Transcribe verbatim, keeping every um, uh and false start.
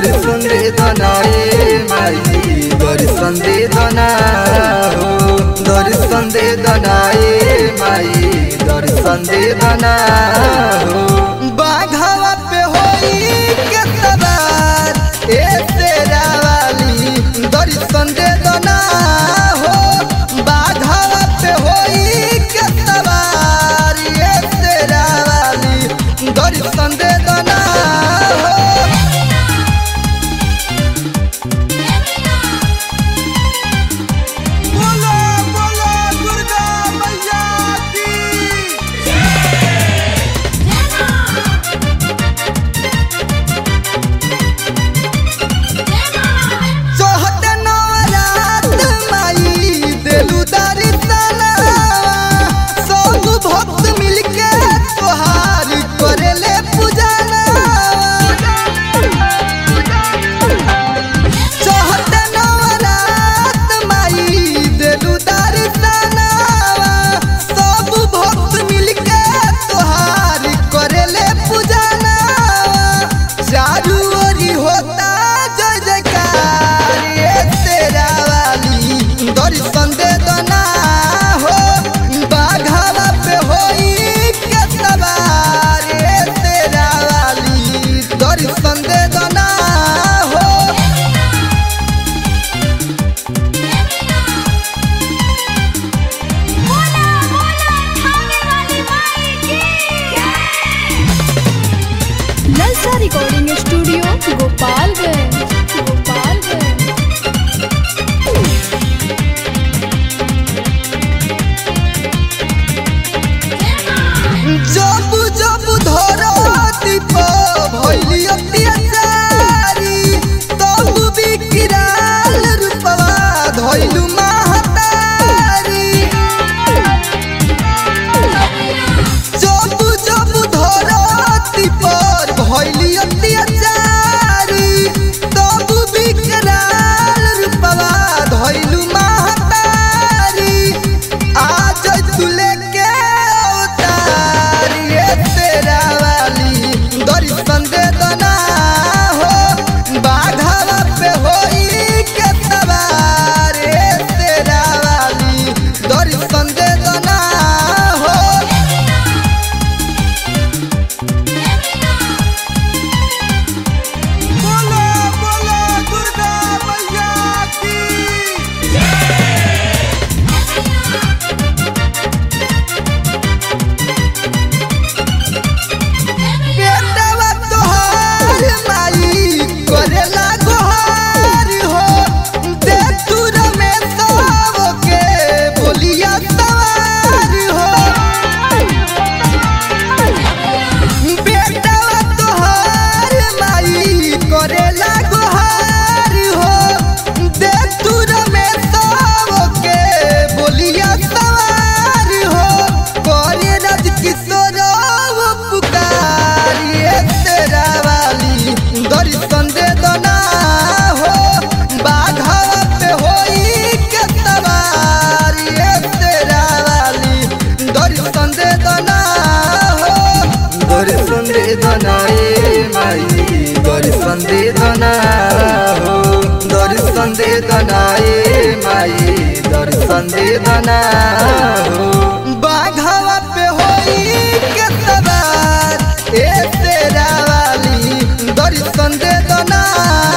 दर्शन दे दना ए माई दर्शन दे दना हो दर्शन दे दना ए माई दर्शन दे दना हो बाघवा पे होई के सवार ए तेरा वाली दर्शन दे दना हो बाघवा पे होई के सवार ए तेरा वाली दर्शन दे दना हो। दर्शन दे दना हो बाघवा पे होई के सवार ए तेरा वाली दर्शन दे दना हो। नलसा रिकॉर्डिंग स्टूडियो गोपालगंज गोपालगंज जब जब धरती पर भइली अत्याचारी तब बिकराल रूपवा धइलु महतारी जब जब धरती पर भइली अत्याचारी तब बिकराल रूपवा धइलु महतारी आज तुले के दर्शन दे दना हो बाघवा पे होई के सवार ए तेरा वाली दर्शन दे दना हो। बोलो बोलो दुर्गा मैया की करेला गोहार हो दे दूर में सब के बोलिया सवार हो बेटा तोहार माई करेला गोहार हो दे दूर में सब के बोलिया सवार हो करे राज किशोर पुकार ए तेरा वाली दर्शन दे दना हो बाघवा पे होई के सवार ए तेरा वाली दर्शन दे दना हो दर्शन दे दना ए माई दर्शन दे दना हो दर्शन दे दना ए माई दर्शन दे दना हो बाघवा पे होई के सवार ए तेरा वाली दर्शन दे दना।